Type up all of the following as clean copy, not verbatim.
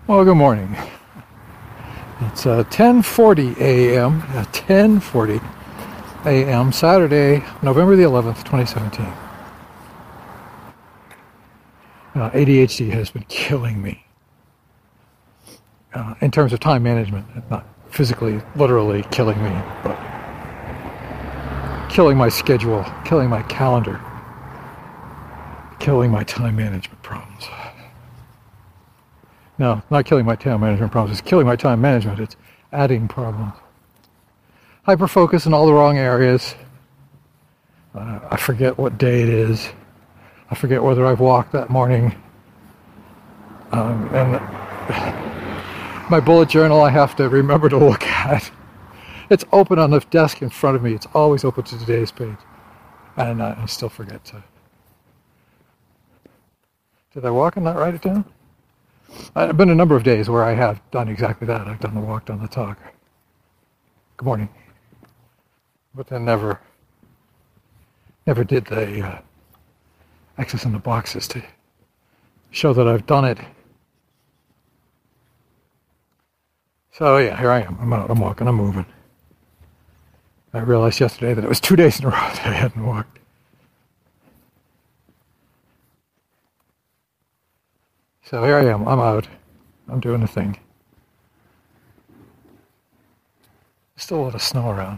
Well, good morning. It's 10:40 a.m. 10:40 a.m. Saturday, November the 11th, 2017. ADHD has been killing me in terms of time management. Not physically, literally killing me, but killing my schedule, killing my calendar, killing my time management problems. No, not killing my time management problems. It's killing my time management. It's adding problems. Hyperfocus in all the wrong areas. I forget what day it is. I forget whether I've walked that morning. And my bullet journal I have to remember to look at. It's open on the desk in front of me. It's always open to today's page. And I still forget to. Did I walk and not write it down? I've been a number of days where I have done exactly that. I've done the walk, done the talk. Good morning. But then never did the X's in the boxes to show that I've done it. So yeah, here I am. I'm out, I'm walking, I'm moving. I realized yesterday that it was 2 days in a row that I hadn't walked. So here I am, I'm out, I'm doing the thing. There's still a lot of snow around.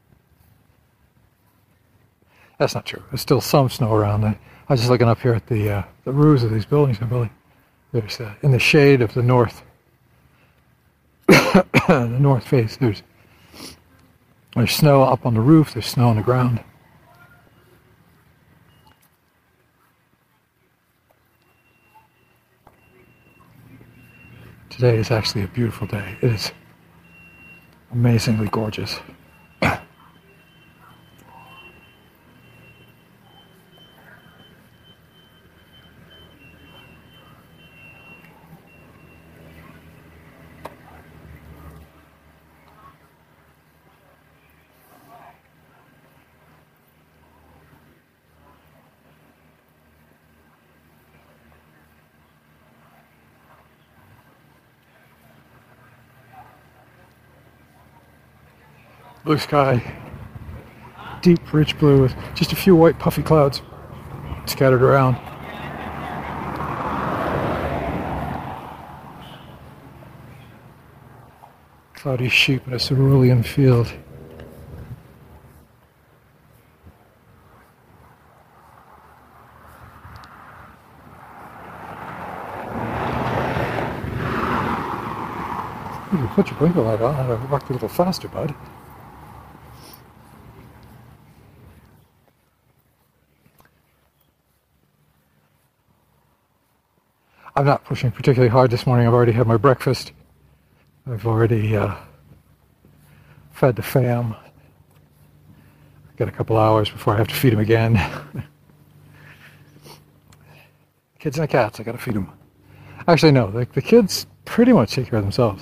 That's not true, there's still some snow around. I was just looking up here at the roofs of these buildings I'm building. There's, in the shade of the north, the north face, there's snow up on the roof, there's snow on the ground. Today is actually a beautiful day. It is amazingly gorgeous. Blue sky, deep, rich blue with just a few white puffy clouds scattered around. Cloudy sheep in a cerulean field. You can put your blinker light on and walk a little faster, bud. I'm not pushing particularly hard this morning. I've already had my breakfast. I've already fed the fam. I've got a couple hours before I have to feed them again. Kids and the cats, I gotta feed them. Actually, no, the kids pretty much take care of themselves.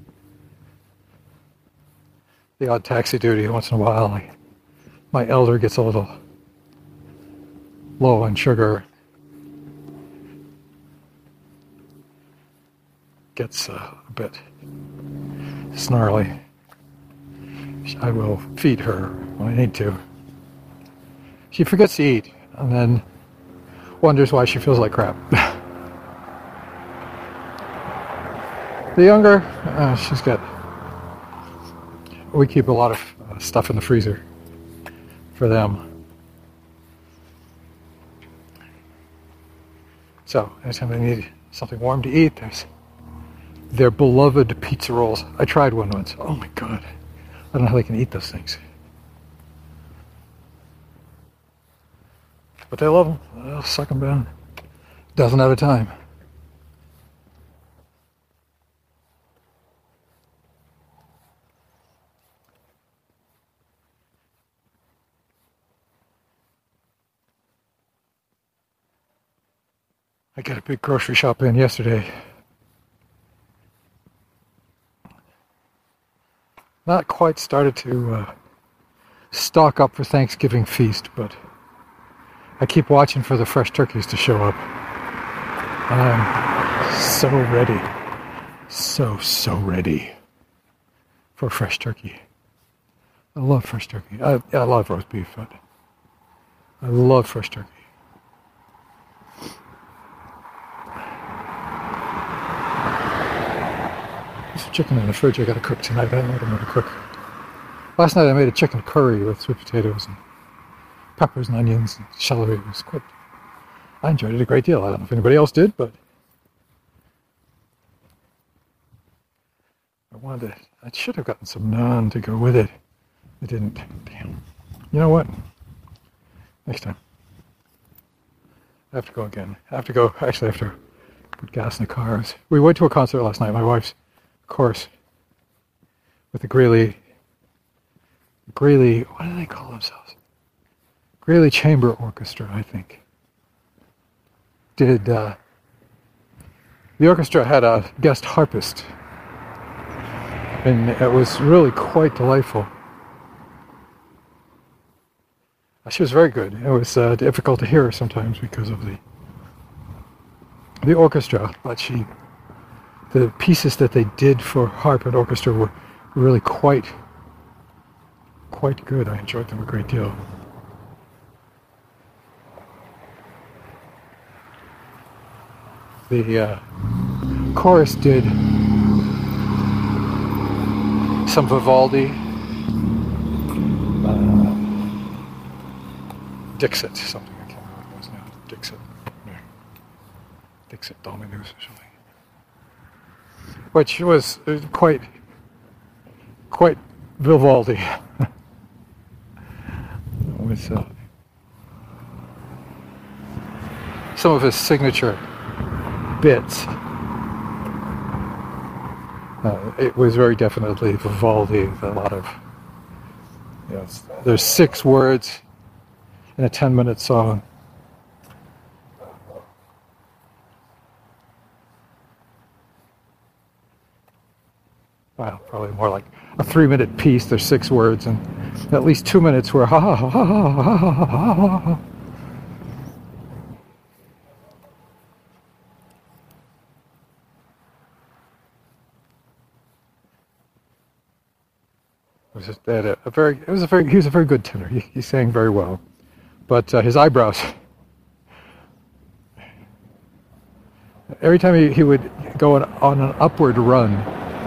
The odd taxi duty once in a while. My elder gets a little low on sugar. Gets a bit snarly. I will feed her when I need to. She forgets to eat and then wonders why she feels like crap. The younger, we keep a lot of stuff in the freezer for them. So anytime they need something warm to eat, there's their beloved pizza rolls. I tried one once. Oh my god. I don't know how they can eat those things. But they love them. They'll suck them down. Dozen at a time. I got a big grocery shop in yesterday. Not quite started to stock up for Thanksgiving feast, but I keep watching for the fresh turkeys to show up. I'm so ready. so ready for fresh turkey. I love fresh turkey. I love roast beef, but I love fresh turkey. There's some chicken in the fridge I gotta cook tonight. I don't know what I'm gonna cook. Last night I made a chicken curry with sweet potatoes and peppers and onions and celery. It was quite... I enjoyed it a great deal. I don't know if anybody else did, but I should have gotten some naan to go with it. I didn't. Damn. You know what? Next time. I have to go again. I have to put gas in the car. We went to a concert last night, my wife's course, with the Greeley, what do they call themselves? Greeley Chamber Orchestra, I think. The orchestra had a guest harpist, and it was really quite delightful. She was very good. It was difficult to hear her sometimes because of the orchestra, but the pieces that they did for harp and orchestra were really quite good. I enjoyed them a great deal. The chorus did some Vivaldi, Dixit, something I can't remember what it was now. Dixit Dominus or something, which was quite Vivaldi. With some of his signature bits. It was very definitely Vivaldi with a lot of, there's 6 words in a 10-minute song. Well, probably more like a 3-minute piece. There's 6 words, and at least 2 minutes were ha ha ha ha ha ha ha ha ha. He was a very good tenor. He sang very well, but his eyebrows. Every time he would go on an upward run,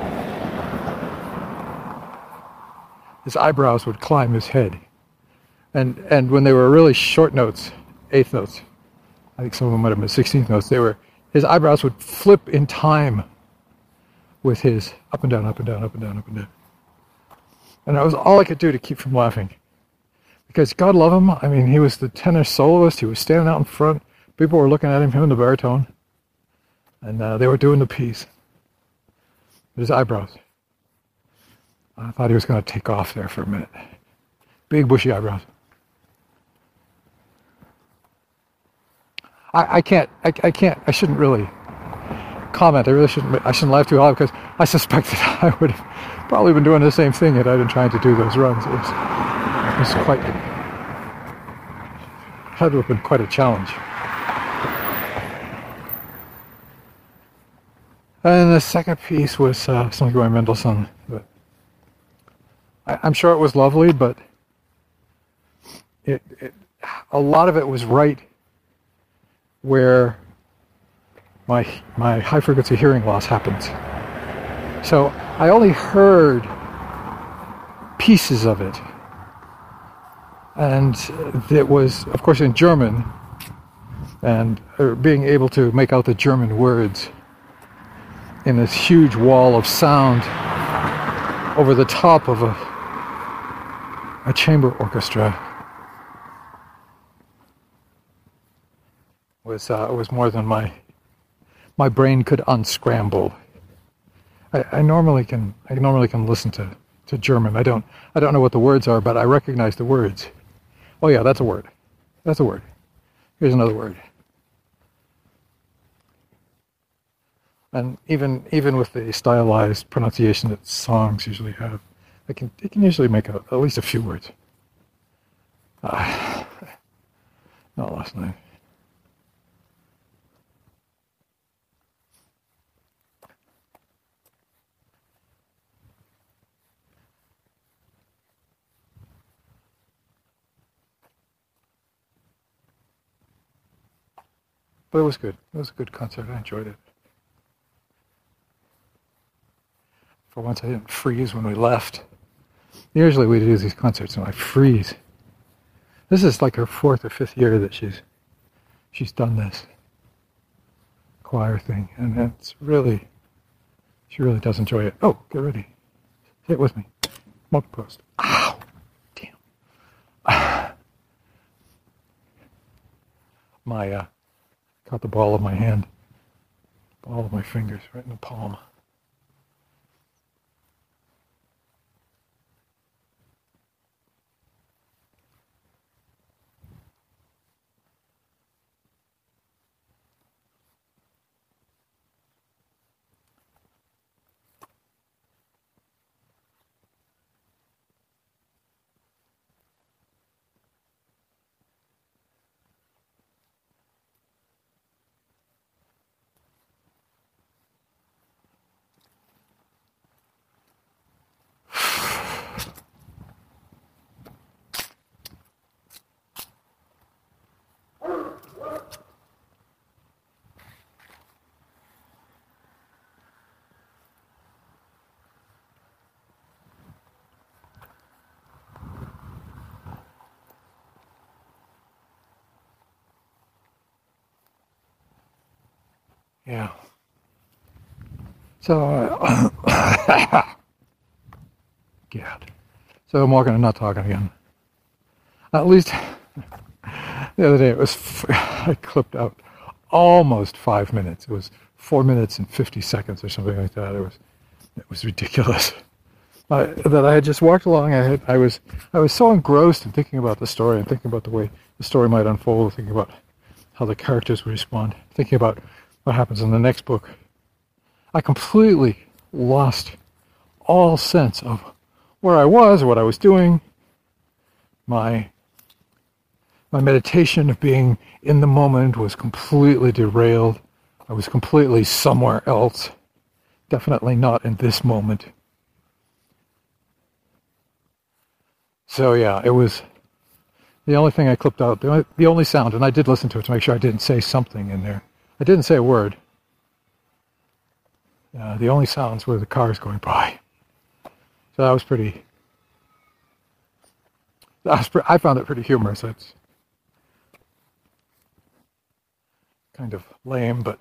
his eyebrows would climb his head, and when they were really short notes, 8th notes, I think some of them might have been 16th notes. His eyebrows would flip in time with his up and down, up and down, up and down, up and down. And that was all I could do to keep from laughing. Because God love him, I mean, he was the tenor soloist, he was standing out in front, people were looking at him and the baritone, and they were doing the piece. His eyebrows. I thought he was going to take off there for a minute. Big bushy eyebrows. I shouldn't really comment, I shouldn't laugh too hard, because I suspect that I would have probably been doing the same thing had I been trying to do those runs. It had to have been quite a challenge. And the second piece was something by Mendelssohn. But I'm sure it was lovely, but a lot of it was right where my high frequency hearing loss happened. So I only heard pieces of it, and it was, of course, in German, and being able to make out the German words in this huge wall of sound over the top of a chamber orchestra was more than my brain could unscramble. I normally can listen to German. I don't know what the words are, but I recognize the words. Oh yeah, that's a word. That's a word. Here's another word. And even with the stylized pronunciation that songs usually have, it can usually make at least a few words. Not last night. But it was good. It was a good concert. I enjoyed it. For once, I didn't freeze when we left. Usually we do these concerts and I freeze. This is like her 4th or 5th year that she's done this choir thing, and she really does enjoy it. Oh, get ready. Say it with me. Multipost. Ow! Damn. Caught the ball of my hand. Ball of my fingers right in the palm. Yeah. So, God. So I'm walking and not talking again. At least the other day I clipped out almost 5 minutes. It was 4 minutes and 50 seconds or something like that. It was ridiculous. That I had just walked along. I was so engrossed in thinking about the story and thinking about the way the story might unfold, thinking about how the characters would respond, thinking about what happens in the next book. I completely lost all sense of where I was, what I was doing, my meditation of being in the moment was completely derailed. I was completely somewhere else, definitely not in this moment. So yeah, it was the only thing I clipped out, the only sound, and I did listen to it to make sure I didn't say something in there. I didn't say a word. The only sounds were the cars going by. So that was pretty... I found it pretty humorous. It's kind of lame, but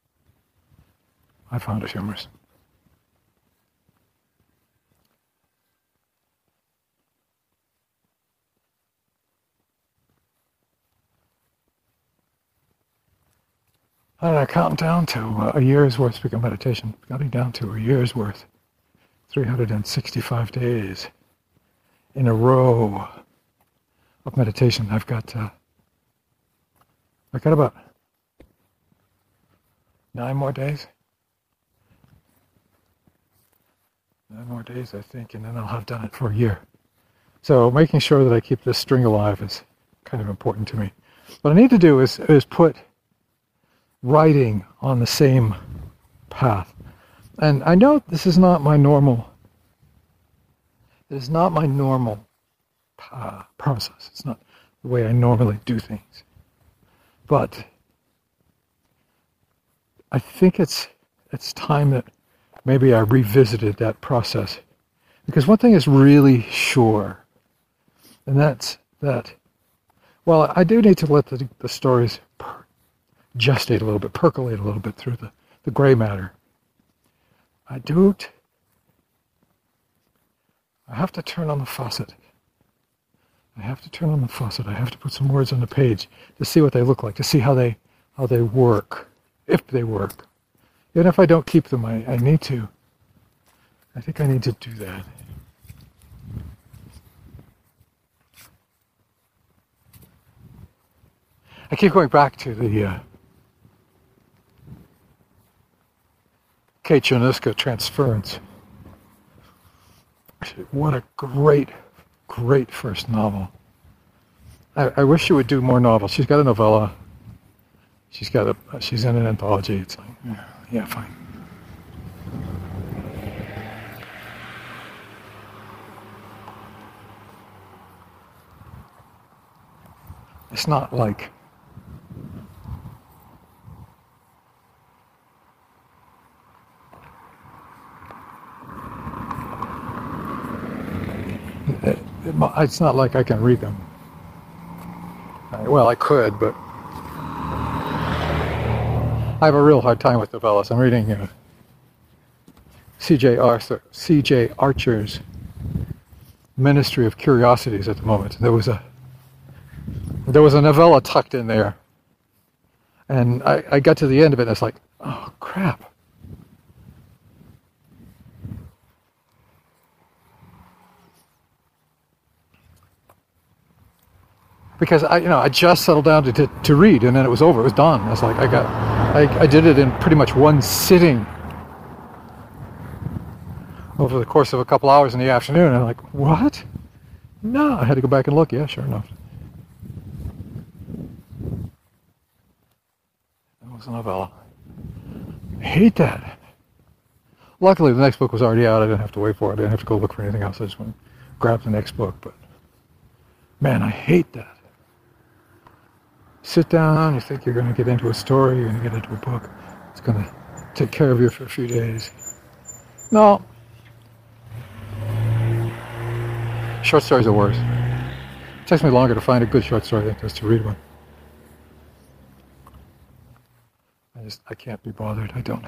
I found it humorous. Counting down to a year's worth, speaking of meditation, counting down to a year's worth, 365 days in a row of meditation. I've got about 9 more days. 9 more days, I think, and then I'll have done it for a year. So making sure that I keep this string alive is kind of important to me. What I need to do is put writing on the same path. And I know this is not my normal. It is not my normal process. It's not the way I normally do things. But I think it's time that maybe I revisited that process. Because one thing is really sure, and that's that, well, I do need to let the stories gestate a little bit, percolate a little bit through the gray matter. I have to turn on the faucet. I have to put some words on the page to see what they look like, to see how they work, if they work. Even if I don't keep them, I need to. I think I need to do that. I keep going back to the Kate Jonuska Transference. What a great first novel. I wish she would do more novels. She's got a novella. She's in an anthology. It's like, yeah, fine. It's not like It's not like I can read them. Well, I could, but I have a real hard time with novellas. I'm reading C.J. Archer's Ministry of Curiosities at the moment. There was a novella tucked in there, and I got to the end of it and it's like, oh crap. Because I just settled down to read, and then it was over. It was done. I was like, I did it in pretty much one sitting over the course of a couple hours in the afternoon. And I'm like, what? No, I had to go back and look. Yeah, sure enough. That was a novella. I hate that. Luckily, the next book was already out. I didn't have to wait for it. I didn't have to go look for anything else. I just went and grabbed the next book. But man, I hate that. Sit down, you think you're going to get into a story, you're going to get into a book. It's going to take care of you for a few days. No. Short stories are worse. It takes me longer to find a good short story than it does to read one. I can't be bothered. I don't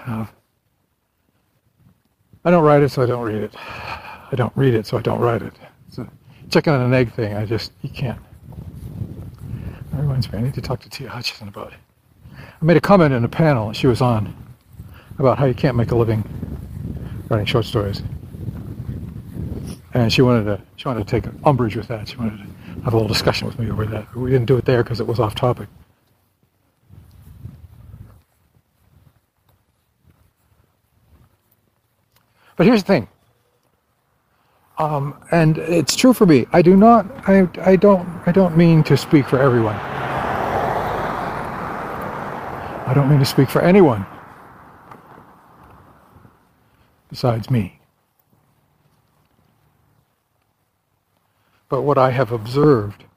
write it, so I don't read it. I don't read it, so I don't write it. It's a chicken and an egg thing. You can't. That reminds me, I need to talk to Tia Hutchison about it. I made a comment in a panel she was on about how you can't make a living writing short stories. And she wanted to take umbrage with that. She wanted to have a little discussion with me over that. We didn't do it there because it was off topic. But here's the thing. And it's true for me. I don't mean to speak for everyone. I don't mean to speak for anyone besides me. But what I have observed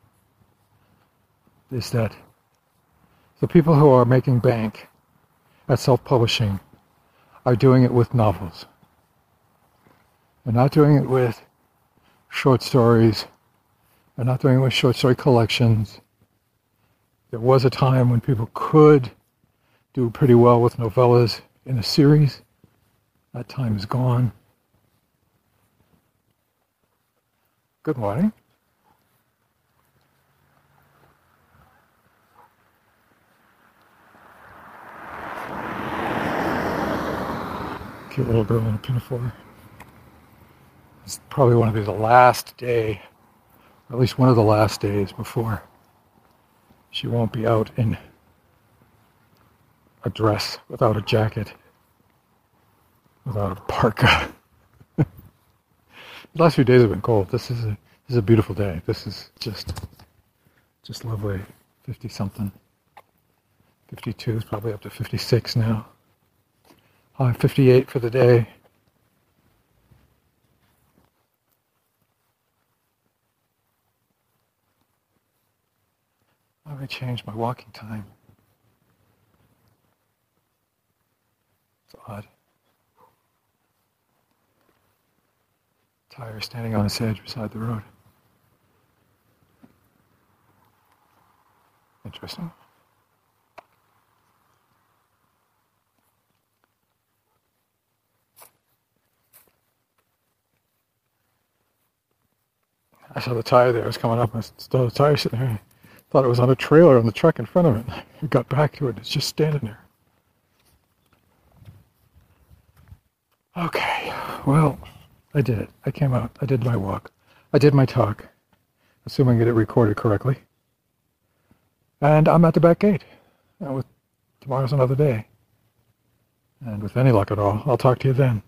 is that the people who are making bank at self-publishing are doing it with novels. They're not doing it with short stories. They're not doing it with short story collections. There was a time when people could do pretty well with novellas in a series. That time is gone. Good morning. Cute little girl in a pinafore. It's probably one of the last day, or at least one of the last days before she won't be out in a dress, without a jacket, without a parka. The last few days have been cold. This is a beautiful day. This is just lovely. 50-something. 52 is probably up to 56 now. 58 for the day. Let me change my walking time. It's odd. Tire standing on its edge beside the road. Interesting. I saw the tire there. It was coming up. I saw the tire sitting there. I thought it was on a trailer on the truck in front of it. I got back to it. It's just standing there. Okay. Well, I did it. I came out. I did my walk. I did my talk. Assuming that it recorded correctly. And I'm at the back gate. Tomorrow's another day. And with any luck at all, I'll talk to you then.